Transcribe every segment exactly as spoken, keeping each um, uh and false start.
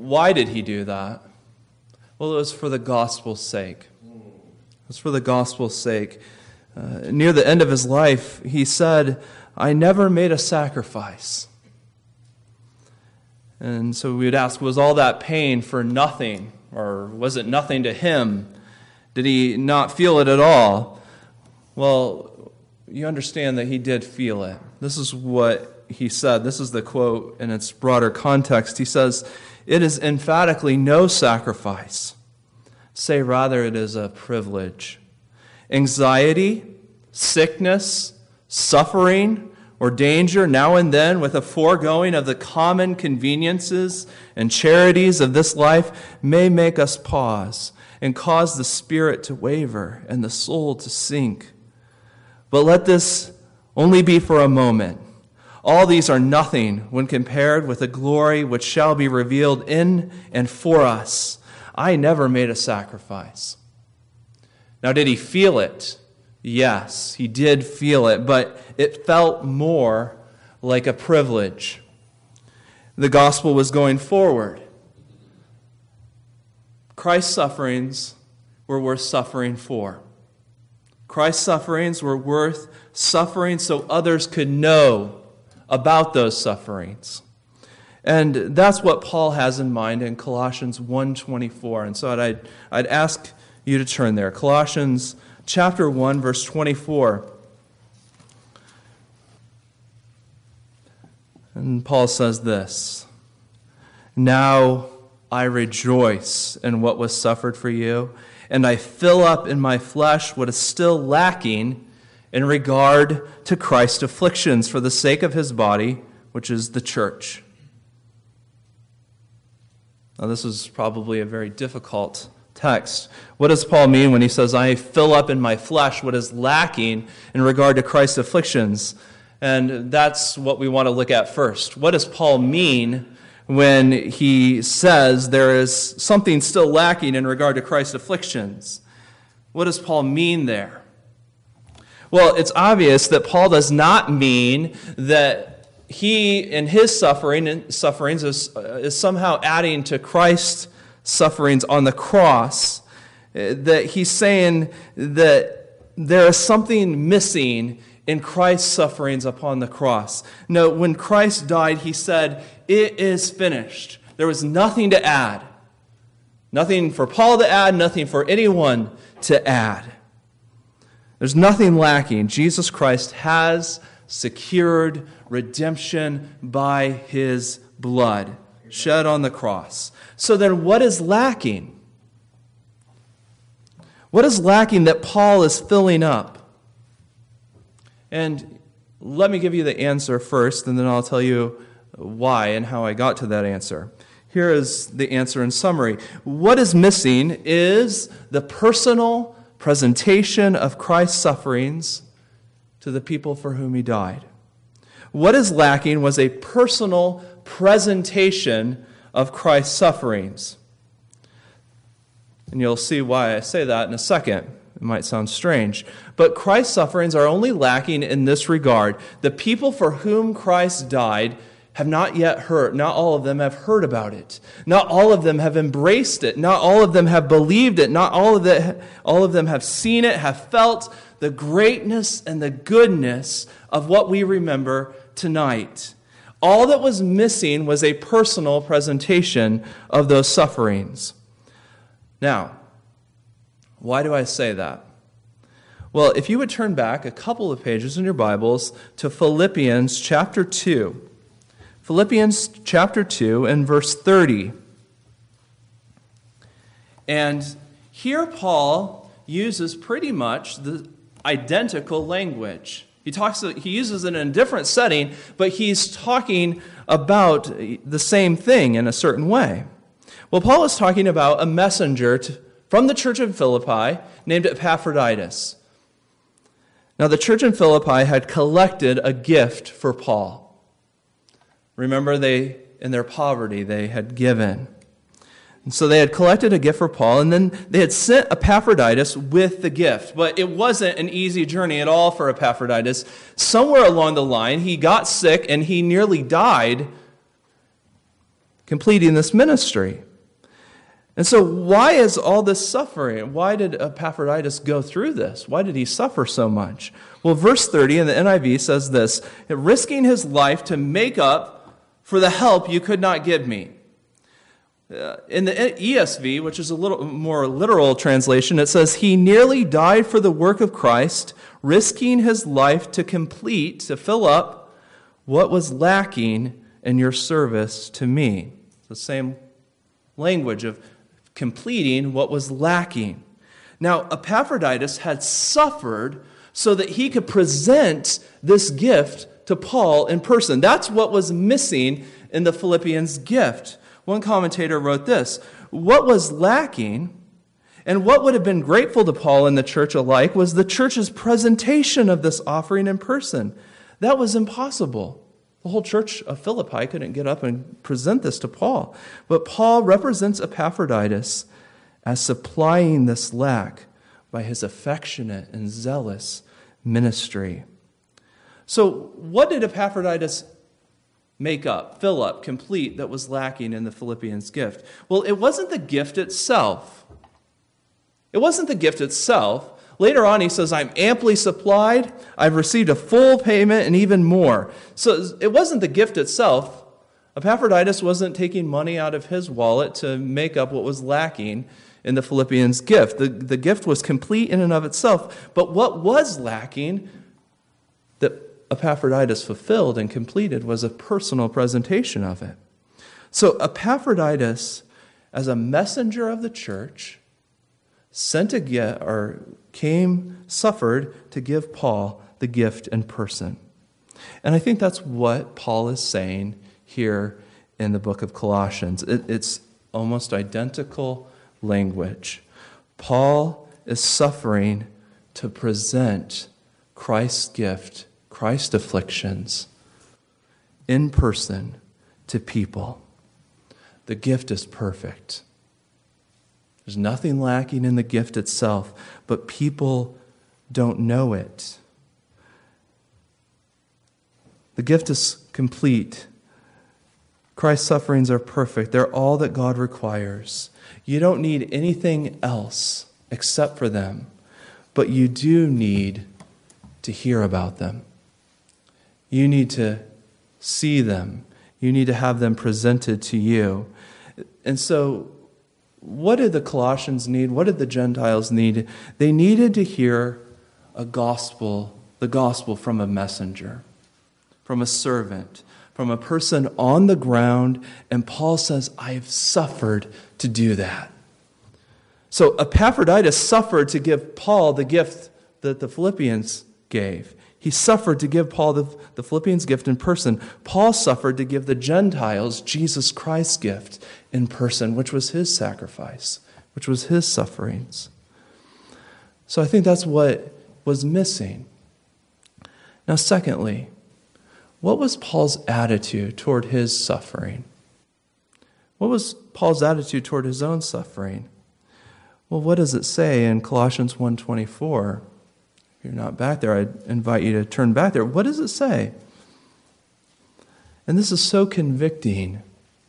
why did he do that? Well, it was for the gospel's sake. It was for the gospel's sake. Uh, near the end of his life, he said, I never made a sacrifice. And so we would ask, was all that pain for nothing? Or was it nothing to him? Did he not feel it at all? Well, you understand that he did feel it. This is what he said. This is the quote in its broader context. He says, it is emphatically no sacrifice. Say rather it is a privilege. Anxiety, sickness, suffering, or danger now and then with a foregoing of the common conveniences and charities of this life may make us pause and cause the spirit to waver and the soul to sink. But let this only be for a moment. All these are nothing when compared with the glory which shall be revealed in and for us. I never made a sacrifice. Now, did he feel it? Yes, he did feel it, but it felt more like a privilege. The gospel was going forward. Christ's sufferings were worth suffering for. Christ's sufferings were worth suffering so others could know about those sufferings. And that's what Paul has in mind in Colossians one twenty-four. And so I'd, I'd ask you to turn there. Colossians chapter one, verse twenty-four. And Paul says this, now I rejoice in what was suffered for you, and I fill up in my flesh what is still lacking in regard to Christ's afflictions for the sake of his body, which is the church. Now, this is probably a very difficult text. What does Paul mean when he says, I fill up in my flesh what is lacking in regard to Christ's afflictions? And that's what we want to look at first. What does Paul mean when he says there is something still lacking in regard to Christ's afflictions? What does Paul mean there? Well, it's obvious that Paul does not mean that he, in his suffering, sufferings, is, uh, is somehow adding to Christ's sufferings on the cross. That he's saying that there is something missing in Christ's sufferings upon the cross. No, when Christ died, he said, it is finished. There was nothing to add. Nothing for Paul to add, nothing for anyone to add. There's nothing lacking. Jesus Christ has secured redemption by his blood shed on the cross. So then what is lacking? What is lacking that Paul is filling up? And let me give you the answer first, and then I'll tell you why and how I got to that answer. Here is the answer in summary. What is missing is the personal presentation of Christ's sufferings to the people for whom he died. What is lacking was a personal presentation of Christ's sufferings. And you'll see why I say that in a second. It might sound strange. But Christ's sufferings are only lacking in this regard. The people for whom Christ died have not yet heard. Not all of them have heard about it. Not all of them have embraced it. Not all of them have believed it. Not all of, the, all of them have seen it, have felt the greatness and the goodness of what we remember tonight. All that was missing was a personal presentation of those sufferings. Now, why do I say that? Well, if you would turn back a couple of pages in your Bibles to Philippians chapter two. Philippians chapter two and verse thirty. And here Paul uses pretty much the identical language. He talks. He uses it in a different setting, but he's talking about the same thing in a certain way. Well, Paul is talking about a messenger to, from the church in Philippi named Epaphroditus. Now, the church in Philippi had collected a gift for Paul. Remember, they in their poverty, they had given. And so they had collected a gift for Paul, and then they had sent Epaphroditus with the gift. But it wasn't an easy journey at all for Epaphroditus. Somewhere along the line, he got sick and he nearly died completing this ministry. And so why is all this suffering? Why did Epaphroditus go through this? Why did he suffer so much? Well, verse thirty in the N I V says this, risking his life to make up for the help you could not give me. Uh, in the E S V, which is a little more literal translation, it says, he nearly died for the work of Christ, risking his life to complete, to fill up what was lacking in your service to me. The same language of completing what was lacking. Now, Epaphroditus had suffered so that he could present this gift to Paul in person. That's what was missing in the Philippians gift. One commentator wrote this, what was lacking and what would have been grateful to Paul and the church alike was the church's presentation of this offering in person. That was impossible. The whole church of Philippi couldn't get up and present this to Paul. But Paul represents Epaphroditus as supplying this lack by his affectionate and zealous ministry. So what did Epaphroditus make up, fill up, complete that was lacking in the Philippians gift? Well, it wasn't the gift itself. It wasn't the gift itself. Later on, he says, I'm amply supplied, I've received a full payment, and even more. So it wasn't the gift itself. Epaphroditus wasn't taking money out of his wallet to make up what was lacking in the Philippians gift. The, the gift was complete in and of itself. But what was lacking that Epaphroditus fulfilled and completed was a personal presentation of it. So Epaphroditus, as a messenger of the church, sent a gift, or came, suffered to give Paul the gift in person. And I think that's what Paul is saying here in the book of Colossians. It, it's almost identical language. Paul is suffering to present Christ's gift, Christ's afflictions, in person to people. The gift is perfect. There's nothing lacking in the gift itself, but people don't know it. The gift is complete. Christ's sufferings are perfect. They're all that God requires. You don't need anything else except for them, but you do need to hear about them. You need to see them. You need to have them presented to you. And so, what did the Colossians need? What did the Gentiles need? They needed to hear a gospel, the gospel from a messenger, from a servant, from a person on the ground. And Paul says, I've suffered to do that. So Epaphroditus suffered to give Paul the gift that the Philippians gave. He suffered to give Paul the, the Philippians gift in person. Paul suffered to give the Gentiles Jesus Christ's gift in person, which was his sacrifice, which was his sufferings. So I think that's what was missing. Now, secondly, what was Paul's attitude toward his suffering? What was Paul's attitude toward his own suffering? Well, what does it say in Colossians one twenty-four? If you're not back there, I invite you to turn back there. What does it say? And this is so convicting.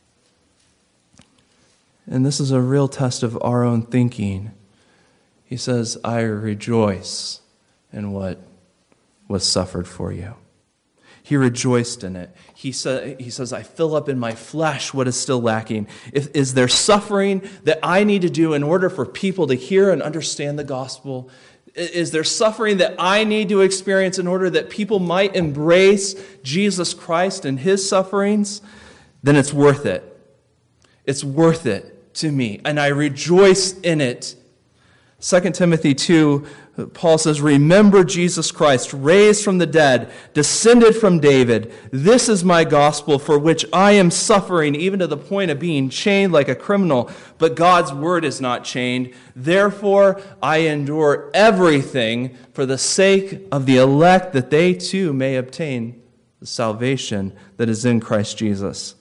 And this is a real test of our own thinking. He says, I rejoice in what was suffered for you. He rejoiced in it. He, sa- he says, I fill up in my flesh what is still lacking. If, is there suffering that I need to do in order for people to hear and understand the gospel? Is there suffering that I need to experience in order that people might embrace Jesus Christ and his sufferings? Then it's worth it. It's worth it to me, and I rejoice in it. Second Timothy two, Paul says, remember Jesus Christ, raised from the dead, descended from David. This is my gospel for which I am suffering, even to the point of being chained like a criminal. But God's word is not chained. Therefore, I endure everything for the sake of the elect, that they too may obtain the salvation that is in Christ Jesus.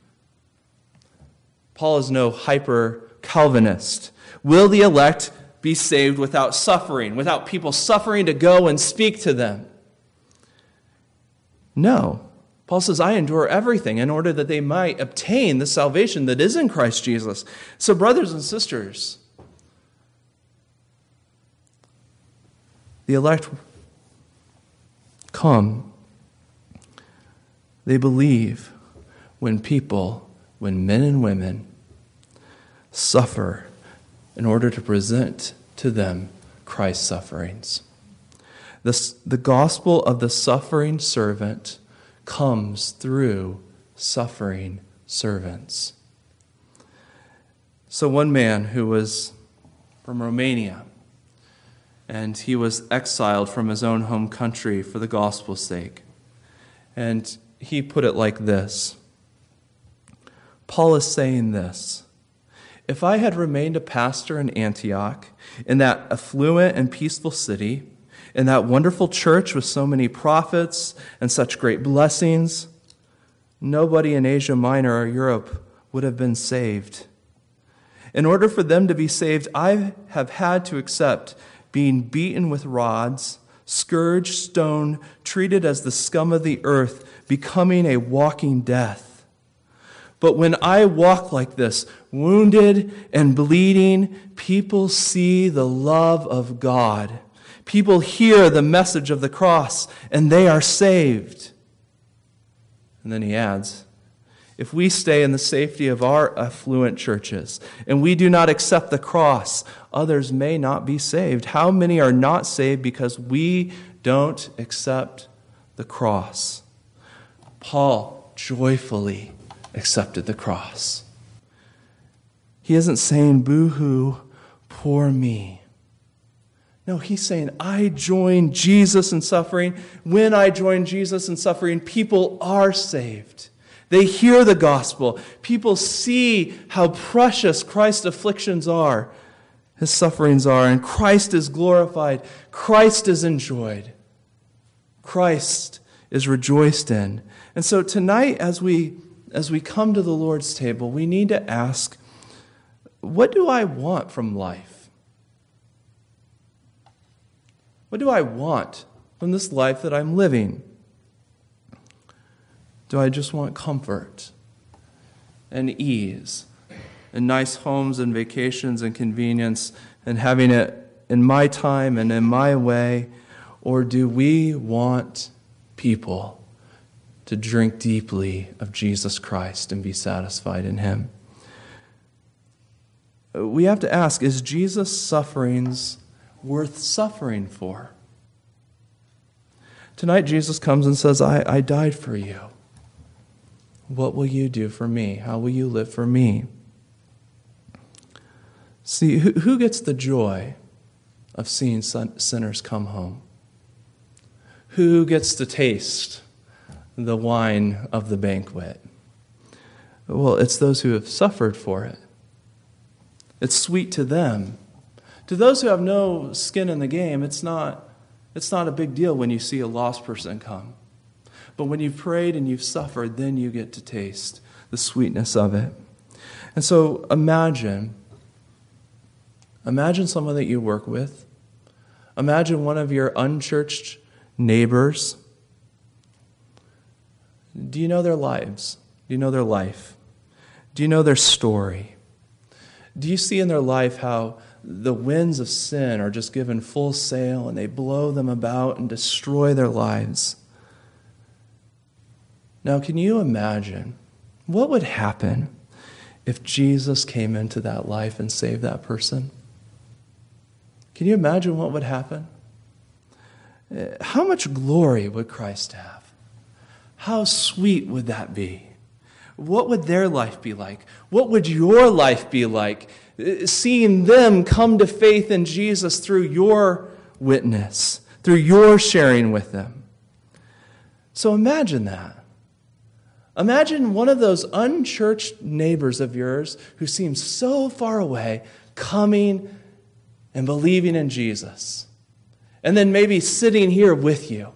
Paul is no hyper-Calvinist. Will the elect be saved without suffering, without people suffering to go and speak to them? No. Paul says, I endure everything in order that they might obtain the salvation that is in Christ Jesus. So brothers and sisters, the elect come. They believe when people, when men and women suffer in order to present to them Christ's sufferings. The, the gospel of the suffering servant comes through suffering servants. So one man who was from Romania, and he was exiled from his own home country for the gospel's sake. And he put it like this. Paul is saying this: if I had remained a pastor in Antioch, in that affluent and peaceful city, in that wonderful church with so many prophets and such great blessings, nobody in Asia Minor or Europe would have been saved. In order for them to be saved, I have had to accept being beaten with rods, scourged, stoned, treated as the scum of the earth, becoming a walking death. But when I walk like this, wounded and bleeding, people see the love of God. People hear the message of the cross, and they are saved. And then he adds, if we stay in the safety of our affluent churches and we do not accept the cross, others may not be saved. How many are not saved because we don't accept the cross? Paul joyfully accepted the cross. He isn't saying, boo-hoo, poor me. No, he's saying, I join Jesus in suffering. When I join Jesus in suffering, people are saved. They hear the gospel. People see how precious Christ's afflictions are, his sufferings are, and Christ is glorified. Christ is enjoyed. Christ is rejoiced in. And so tonight, as we as we come to the Lord's table, we need to ask, what do I want from life? What do I want from this life that I'm living? Do I just want comfort and ease and nice homes and vacations and convenience and having it in my time and in my way? Or do we want people to drink deeply of Jesus Christ and be satisfied in him? We have to ask, is Jesus' sufferings worth suffering for? Tonight Jesus comes and says, I, I died for you. What will you do for me? How will you live for me? See, who, who gets the joy of seeing sin, sinners come home? Who gets to taste the wine of the banquet? Well, it's those who have suffered for it. It's sweet to them. To those who have no skin in the game, it's not, it's not a big deal when you see a lost person come. But when you've prayed and you've suffered, then you get to taste the sweetness of it. And so imagine, imagine someone that you work with. Imagine one of your unchurched neighbors. Do you know their lives? Do you know their life? Do you know their story? Do you see in their life how the winds of sin are just given full sail and they blow them about and destroy their lives? Now, can you imagine what would happen if Jesus came into that life and saved that person? Can you imagine what would happen? How much glory would Christ have? How sweet would that be? What would their life be like? What would your life be like? Seeing them come to faith in Jesus through your witness, through your sharing with them. So imagine that. Imagine one of those unchurched neighbors of yours who seems so far away coming and believing in Jesus. And then maybe sitting here with you.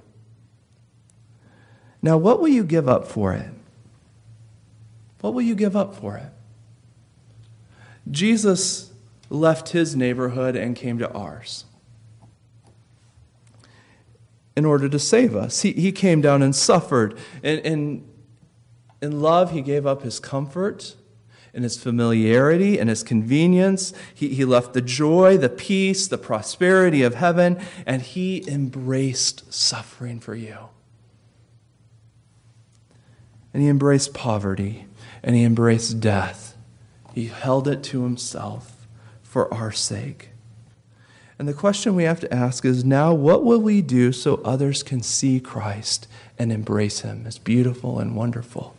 Now, what will you give up for it? What will you give up for it? Jesus left his neighborhood and came to ours. in order to save us. He, he came down and suffered. And, and in love, he gave up his comfort and his familiarity and his convenience. He, he left the joy, the peace, the prosperity of heaven, and he embraced suffering for you. And he embraced poverty, and he embraced death. He held it to himself for our sake. And the question we have to ask is, now what will we do so others can see Christ and embrace him as beautiful and wonderful?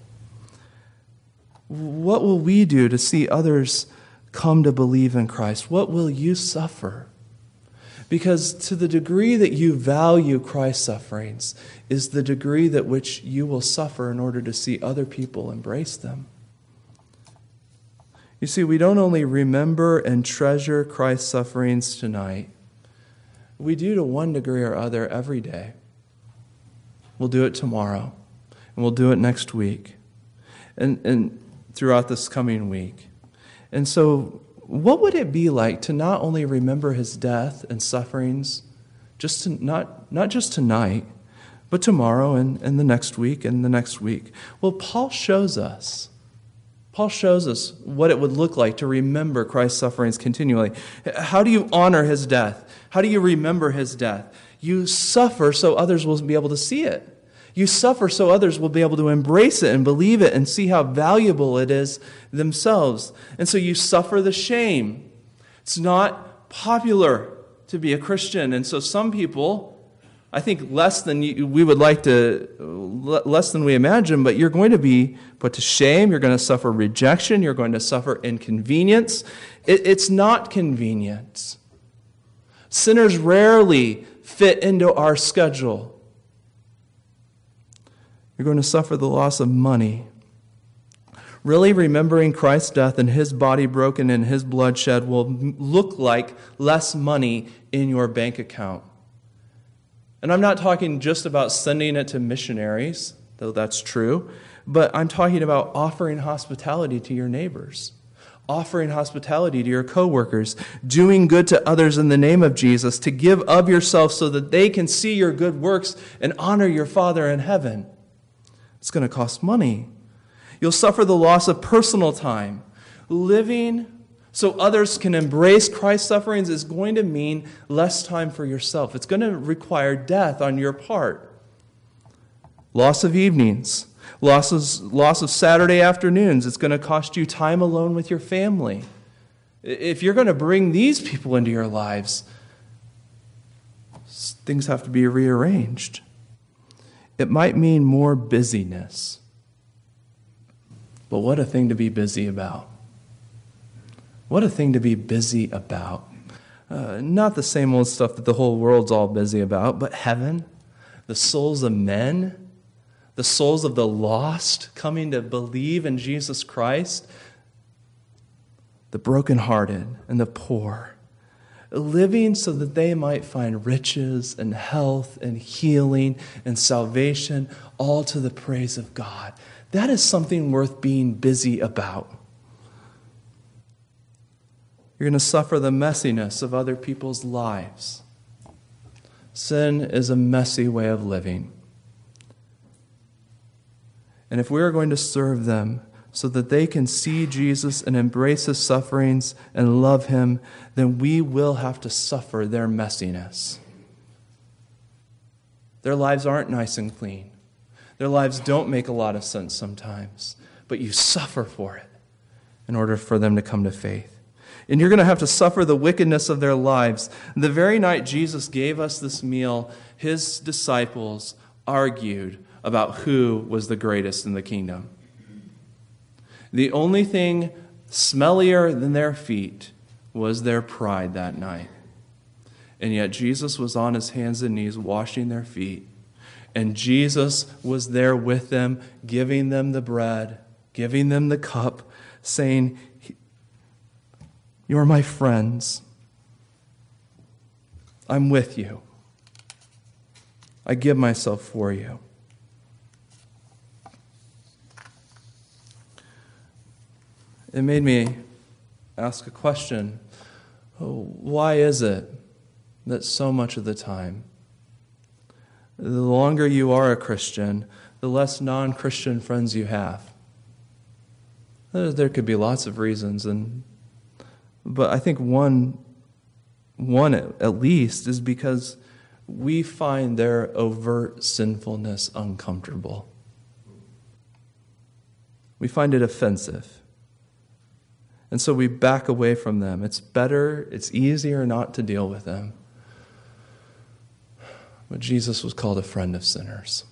What will we do to see others come to believe in Christ? What will you suffer? Because to the degree that you value Christ's sufferings is the degree that which you will suffer in order to see other people embrace them. You see, we don't only remember and treasure Christ's sufferings tonight, we do to one degree or other every day. We'll do it tomorrow, and we'll do it next week, and, and throughout this coming week. And so, what would it be like to not only remember his death and sufferings, just to, not, not just tonight, but tomorrow and, and the next week and the next week? Well, Paul shows us. Paul shows us what it would look like to remember Christ's sufferings continually. How do you honor his death? How do you remember his death? You suffer so others will be able to see it. You suffer so others will be able to embrace it and believe it and see how valuable it is themselves. And so you suffer the shame. It's not popular to be a Christian. And so some people, I think less than you, we would like to, less than we imagine, but you're going to be put to shame. You're going to suffer rejection. You're going to suffer inconvenience. It, it's not convenient. Sinners rarely fit into our schedule. You're going to suffer the loss of money. Really remembering Christ's death and his body broken and his blood shed will look like less money in your bank account. And I'm not talking just about sending it to missionaries, though that's true, but I'm talking about offering hospitality to your neighbors, offering hospitality to your coworkers, doing good to others in the name of Jesus, to give of yourself so that they can see your good works and honor your Father in heaven. It's going to cost money. You'll suffer the loss of personal time. Living so others can embrace Christ's sufferings is going to mean less time for yourself. It's going to require death on your part. Loss of evenings. Loss of, loss of Saturday afternoons. It's going to cost you time alone with your family. If you're going to bring these people into your lives, things have to be rearranged. It might mean more busyness. But what a thing to be busy about. What a thing to be busy about. Uh, not the same old stuff that the whole world's all busy about, but heaven, the souls of men, the souls of the lost coming to believe in Jesus Christ, the brokenhearted and the poor, living so that they might find riches and health and healing and salvation, all to the praise of God. That is something worth being busy about. You're going to suffer the messiness of other people's lives. Sin is a messy way of living. And if we are going to serve them so that they can see Jesus and embrace his sufferings and love him, then we will have to suffer their messiness. Their lives aren't nice and clean. Their lives don't make a lot of sense sometimes, but you suffer for it in order for them to come to faith. And you're going to have to suffer the wickedness of their lives. The very night Jesus gave us this meal, his disciples argued about who was the greatest in the kingdom. The only thing smellier than their feet was their pride that night. And yet Jesus was on his hands and knees washing their feet. And Jesus was there with them, giving them the bread, giving them the cup, saying, "You're my friends. I'm with you. I give myself for you." It made me ask a question. Oh, why is it that so much of the time The longer you are a Christian, the less non-Christian friends you have. There could be lots of reasons, and but I think one, one at least is because we find their overt sinfulness uncomfortable. We find it offensive. And so we back away from them. It's better, it's easier not to deal with them. But Jesus was called a friend of sinners.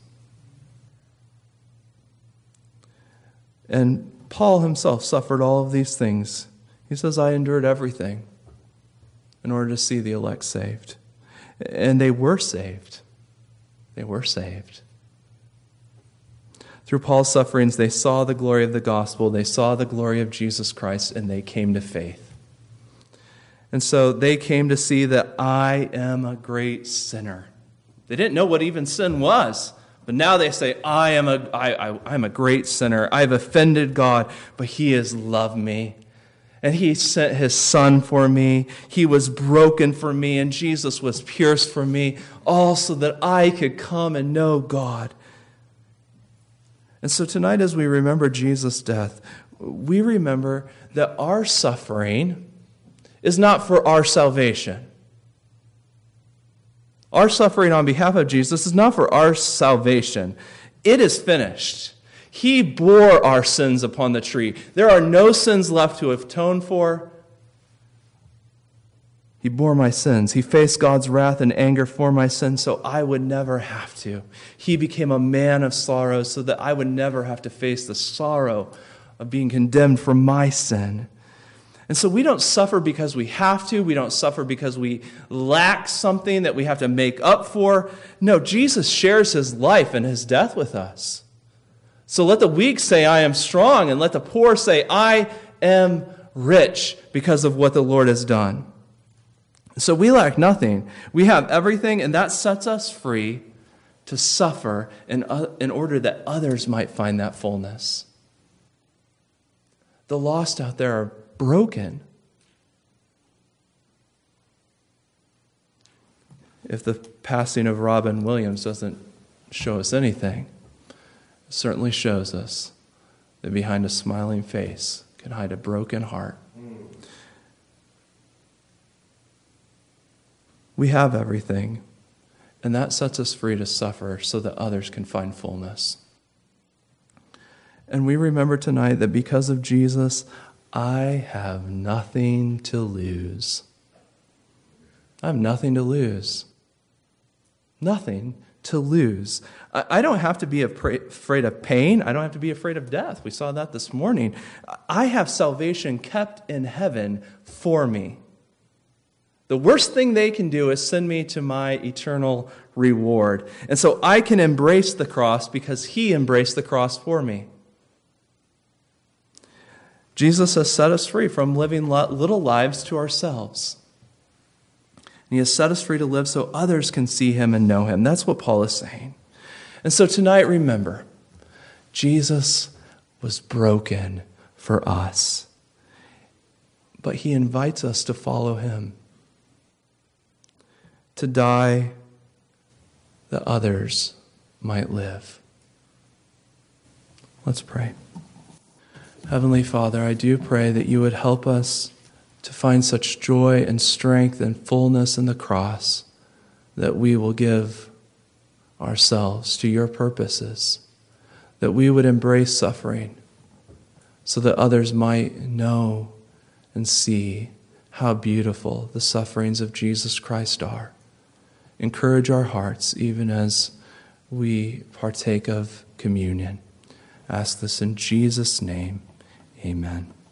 And Paul himself suffered all of these things. He says, I endured everything in order to see the elect saved. And they were saved. They were saved. Through Paul's sufferings, they saw the glory of the gospel, they saw the glory of Jesus Christ, and they came to faith. And so they came to see that I am a great sinner. They didn't know what even sin was, but now they say, I am a, I, I, I'm a great sinner. I've offended God, but He has loved me. And He sent His Son for me. He was broken for me, and Jesus was pierced for me, all so that I could come and know God. And so tonight, as we remember Jesus' death, we remember that our suffering is not for our salvation. Our suffering on behalf of Jesus is not for our salvation. It is finished. He bore our sins upon the tree. There are no sins left to atone for. He bore my sins. He faced God's wrath and anger for my sins so I would never have to. He became a man of sorrow so that I would never have to face the sorrow of being condemned for my sin. And so we don't suffer because we have to. We don't suffer because we lack something that we have to make up for. No, Jesus shares His life and His death with us. So let the weak say, I am strong, and let the poor say, I am rich because of what the Lord has done. So we lack nothing. We have everything, and that sets us free to suffer in, uh, in order that others might find that fullness. The lost out there are broken. If the passing of Robin Williams doesn't show us anything, it certainly shows us that behind a smiling face can hide a broken heart. We have everything, and that sets us free to suffer so that others can find fullness. And we remember tonight that because of Jesus, I have nothing to lose. I have nothing to lose. Nothing to lose. I don't have to be afraid of pain. I don't have to be afraid of death. We saw that this morning. I have salvation kept in heaven for me. The worst thing they can do is send me to my eternal reward. And so I can embrace the cross because He embraced the cross for me. Jesus has set us free from living little lives to ourselves. And He has set us free to live so others can see Him and know Him. That's what Paul is saying. And so tonight, remember, Jesus was broken for us. But He invites us to follow Him. To die that others might live. Let's pray. Heavenly Father, I do pray that You would help us to find such joy and strength and fullness in the cross that we will give ourselves to Your purposes, that we would embrace suffering so that others might know and see how beautiful the sufferings of Jesus Christ are. Encourage our hearts even as we partake of communion. Ask this in Jesus' name. Amen.